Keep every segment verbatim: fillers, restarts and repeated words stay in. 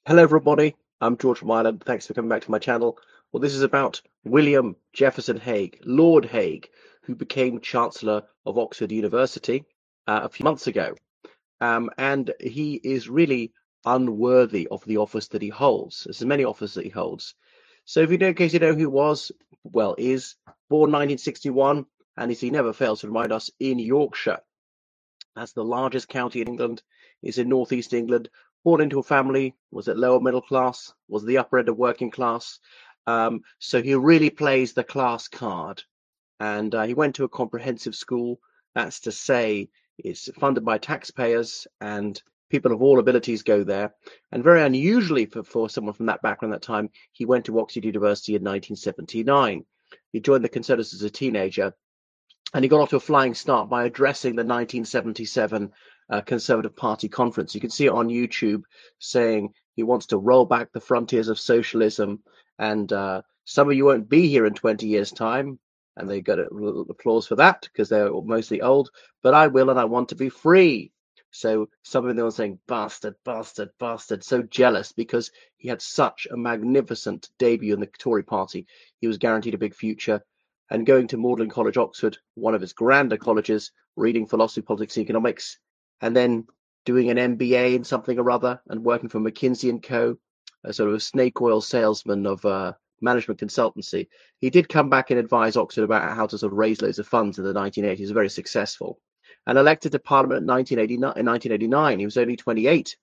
Hello, everybody. I'm George from Ireland. Thanks for coming back to my channel. Well, this is about William Jefferson Hague, Lord Hague, who became Chancellor of Oxford University uh, a few months ago. Um, and he is really unworthy of the office that he holds. There's many offices that he holds. So, if you know, in case you know who he was, well, is born nineteen sixty-one, and as he never fails to remind us, in Yorkshire. That's the largest county in England. Is in northeast England. Born into a family, was it lower middle class? Was the upper end of working class? Um, so he really plays the class card. And uh, he went to a comprehensive school. That's to say, it's funded by taxpayers, and people of all abilities go there. And very unusually for, for someone from that background at that time, he went to Oxford University in nineteen seventy-nine. He joined the Conservatives as a teenager, and he got off to a flying start by addressing the nineteen seventy-seven uh, Conservative Party conference. You can see it on YouTube, saying he wants to roll back the frontiers of socialism. And uh, some of you won't be here in twenty years' time, and they got applause for that because they're mostly old. But I will, and I want to be free. So some of them were saying, bastard, bastard, bastard, so jealous because he had such a magnificent debut in the Tory party. He was guaranteed a big future. And going to Magdalen College, Oxford, one of its grander colleges, reading philosophy, politics, and economics, and then doing an M B A in something or other, and working for McKinsey and Co, a sort of a snake oil salesman of uh, management consultancy. He did come back and advise Oxford about how to sort of raise loads of funds in the nineteen eighties. Very successful, and elected to Parliament in nineteen eighty-nine. In nineteen eighty-nine, he was only twenty-eight,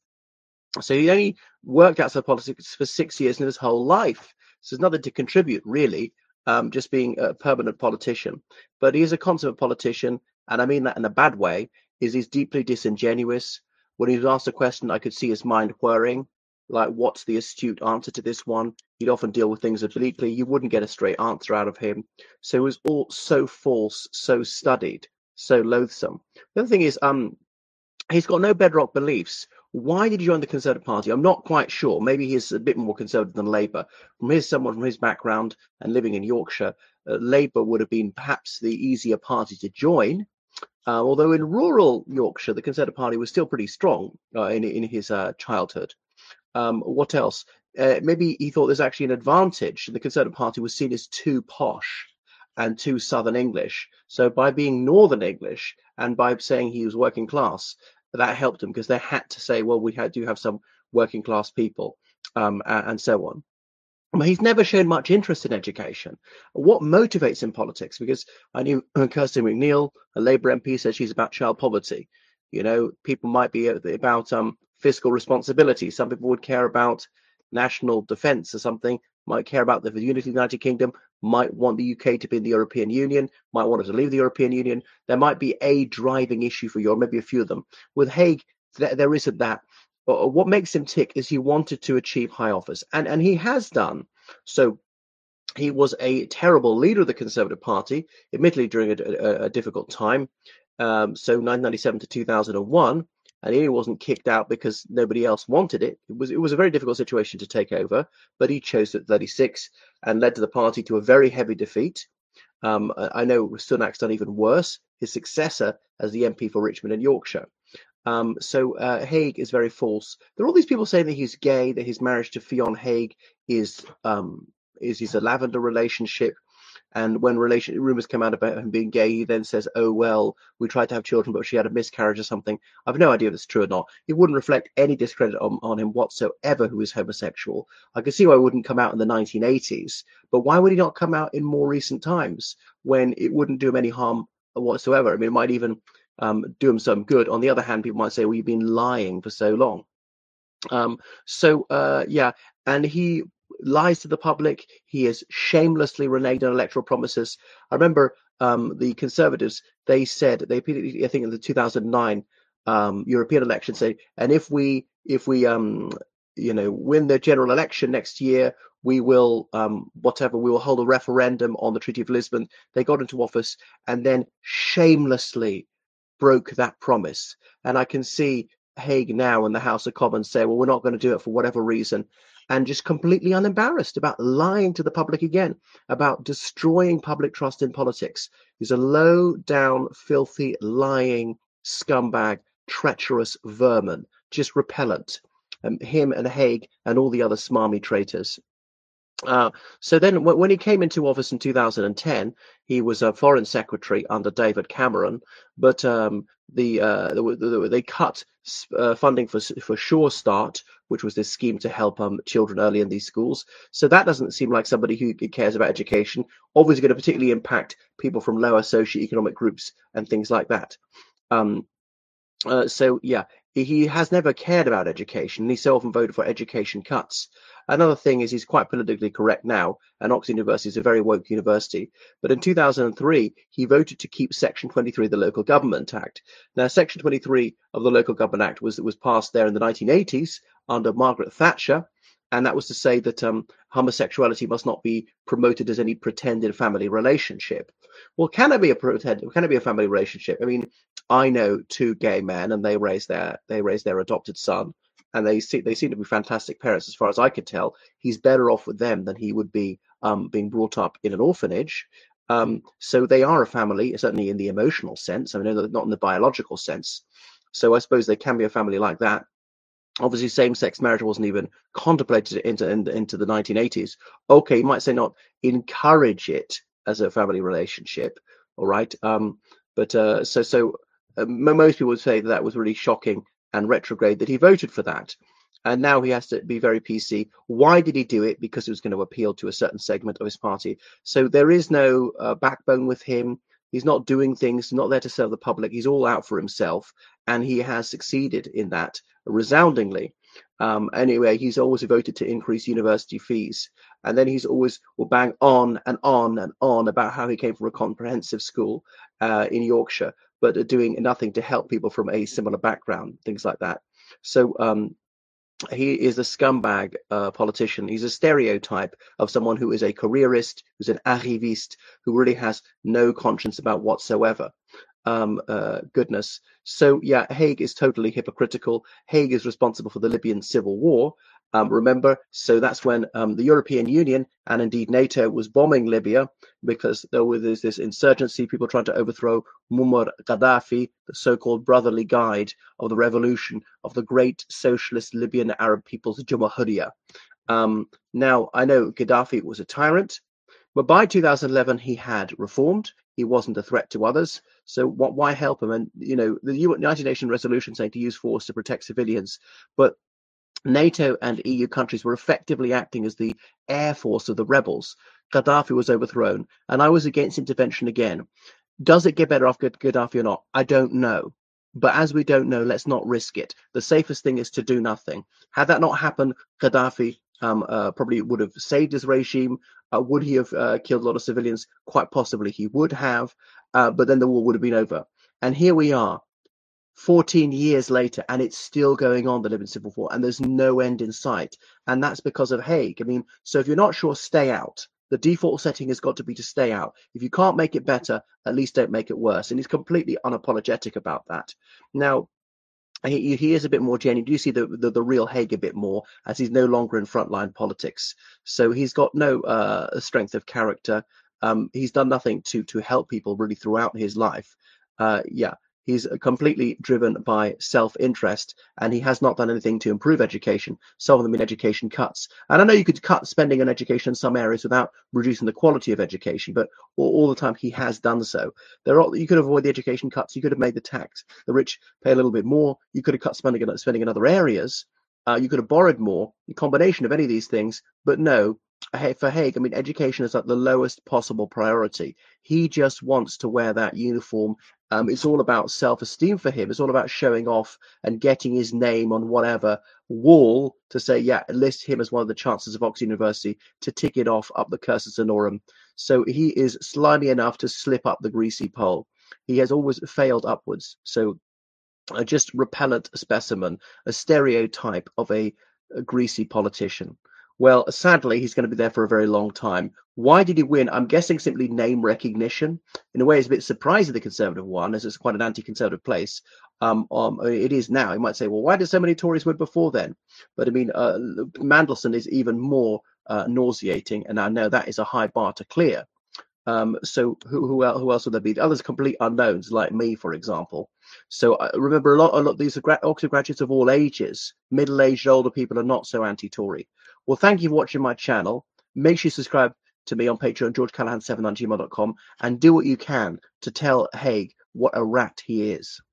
so he only worked outside politics for six years in his whole life. So there's nothing to contribute really. Um, just being a permanent politician. But he is a consummate politician, and I mean that in a bad way, is he's deeply disingenuous. When he was asked a question, I could see his mind whirring, like, what's the astute answer to this one? He'd often deal with things obliquely. You wouldn't get a straight answer out of him. So it was all so false, so studied, so loathsome. The other thing is, um, he's got no bedrock beliefs. Why did he join the Conservative Party? I'm not quite sure. Maybe he's a bit more conservative than Labour. From his someone from his background and living in Yorkshire, uh, Labour would have been perhaps the easier party to join. Uh, although in rural Yorkshire, the Conservative Party was still pretty strong uh, in in his uh, childhood. Um, what else? Uh, maybe he thought there's actually an advantage. The Conservative Party was seen as too posh and too Southern English. So by being Northern English and by saying he was working class, that helped him because they had to say, well, we do have some working class people, um, and so on. But he's never shown much interest in education. What motivates in politics? Because I knew Kirsty McNeil, a Labour M P, said she's about child poverty. You know, people might be about um, fiscal responsibility. Some people would care about national defence or something, might care about the unity of the United Kingdom, might want the U K to be in the European Union, might want us to leave the European Union. There might be a driving issue for you, or maybe a few of them. With Hague, there, there isn't that. But what makes him tick is he wanted to achieve high office, and, and he has done. So he was a terrible leader of the Conservative Party, admittedly during a, a, a difficult time. Um, so nineteen ninety-seven to two thousand one, and he wasn't kicked out because nobody else wanted it. It was it was a very difficult situation to take over, but he chose at thirty-six and led to the party to a very heavy defeat. Um, I know Sunak's done even worse. His successor as the M P for Richmond and Yorkshire. Um, so uh, Hague is very false. There are all these people saying that he's gay, that his marriage to Fionn Hague is um, is is a lavender relationship. And when relation rumors come out about him being gay, he then says, "Oh well, we tried to have children, but she had a miscarriage or something." I've no idea if it's true or not. It wouldn't reflect any discredit on, on him whatsoever, who is homosexual. I can see why it wouldn't come out in the nineteen eighties, but why would he not come out in more recent times when it wouldn't do him any harm whatsoever? I mean, it might even um, do him some good. On the other hand, people might say, "Well, you've been lying for so long." Um, so uh, yeah, and he lies to the public. He is shamelessly reneged on electoral promises. I remember um, the Conservatives, they said, they I think in the two thousand nine um, European election, say, and if we if we um, you know win the general election next year, we will um, whatever we will hold a referendum on the Treaty of Lisbon. They got into office and then shamelessly broke that promise. And I can see Hague now in the House of Commons say, well, we're not going to do it for whatever reason, and just completely unembarrassed about lying to the public again, about destroying public trust in politics. He's a low down, filthy, lying scumbag, treacherous vermin, just repellent. um, him and Haig and all the other smarmy traitors. Uh, so then when he came into office in two thousand ten, he was a foreign secretary under David Cameron, but um, the, uh, the they cut uh, funding for for Sure Start, which was this scheme to help um, children early in these schools. So that doesn't seem like somebody who cares about education. Obviously going to particularly impact people from lower socioeconomic groups and things like that. Um, uh, so yeah, he has never cared about education. He so often voted for education cuts. Another thing is he's quite politically correct now, and Oxford University is a very woke university. But in two thousand three, he voted to keep Section twenty-three of the Local Government Act. Now, Section twenty-three of the Local Government Act was was passed there in the nineteen eighties under Margaret Thatcher, and that was to say that um, homosexuality must not be promoted as any pretended family relationship. Well, can it be a pretend? Can it be a family relationship? I mean, I know two gay men, and they raise their they raise their adopted son, and they see they seem to be fantastic parents, as far as I could tell. He's better off with them than he would be um, being brought up in an orphanage. Um, so they are a family, certainly in the emotional sense. I mean, not in the biological sense. So I suppose they can be a family like that. Obviously, same-sex marriage wasn't even contemplated into, into into the nineteen eighties. Okay, you might say not encourage it as a family relationship, all right. Um, but uh, so so uh, most people would say that that was really shocking and retrograde that he voted for that, and now he has to be very P C. Why did he do it? Because it was going to appeal to a certain segment of his party. So there is no uh, backbone with him. He's not doing things, not there to serve the public. He's all out for himself, and he has succeeded in that resoundingly. Um, anyway, he's always voted to increase university fees, and then he's always will bang on and on and on about how he came from a comprehensive school uh, in Yorkshire, but doing nothing to help people from a similar background, things like that. So um, he is a scumbag uh, politician. He's a stereotype of someone who is a careerist, who's an arriviste, who really has no conscience about whatsoever. Um, uh, goodness. So yeah, Haig is totally hypocritical. Haig is responsible for the Libyan civil war. Um, remember, so that's when um, the European Union and indeed NATO was bombing Libya because there was this insurgency, people trying to overthrow Muammar Gaddafi, the so-called brotherly guide of the revolution of the great socialist Libyan Arab people's Jamahiriya. Um, now, I know Gaddafi was a tyrant, but by two thousand eleven, he had reformed. He wasn't a threat to others. So what, why help him? And, you know, the United Nations resolution saying to use force to protect civilians, but NATO and E U countries were effectively acting as the air force of the rebels. Gaddafi was overthrown, and I was against intervention again. Does it get better after Gaddafi or not? I don't know. But as we don't know, let's not risk it. The safest thing is to do nothing. Had that not happened, Gaddafi um, uh, probably would have saved his regime. Uh, would he have uh, killed a lot of civilians? Quite possibly he would have, uh, but then the war would have been over. And here we are, fourteen years later, and it's still going on, the Libyan civil war, and there's no end in sight. And that's because of Haig. I mean, so if you're not sure, stay out. The default setting has got to be to stay out. If you can't make it better, at least don't make it worse. And he's completely unapologetic about that. Now, he, he is a bit more genuine. You see the, the, the real Haig a bit more, as he's no longer in frontline politics. So he's got no uh, strength of character. Um, he's done nothing to to help people really throughout his life. Uh, yeah. He's completely driven by self-interest, and he has not done anything to improve education. Some of them in education cuts. And I know you could cut spending on education in some areas without reducing the quality of education, but all, all the time he has done so. There are, you could avoid the education cuts. You could have made the tax, the rich pay a little bit more. You could have cut spending, spending in other areas. Uh, you could have borrowed more, a combination of any of these things. But no, for Haig, I mean, education is at the lowest possible priority. He just wants to wear that uniform. Um, it's all about self-esteem for him. It's all about showing off and getting his name on whatever wall to say, yeah, list him as one of the chancellors of Oxford University to tick it off up the cursus honorum. So he is slimy enough to slip up the greasy pole. He has always failed upwards. So a just repellent specimen, a stereotype of a, a greasy politician. Well, sadly, he's going to be there for a very long time. Why did he win? I'm guessing simply name recognition. In a way, it's a bit surprising, the Conservative one, as it's quite an anti-Conservative place. Um, um, it is now. You might say, well, why did so many Tories win before then? But I mean, uh, Mandelson is even more uh, nauseating, and I know that is a high bar to clear. Um, so who who else, who else would there be? Others complete unknowns, like me, for example. So uh, remember, a lot, a lot. These are gra Oxford graduates of all ages. Middle-aged, older people are not so anti-Tory. Well, thank you for watching my channel. Make sure you subscribe to me on Patreon, george callahan seven at gmail dot com, and do what you can to tell Haig what a rat he is.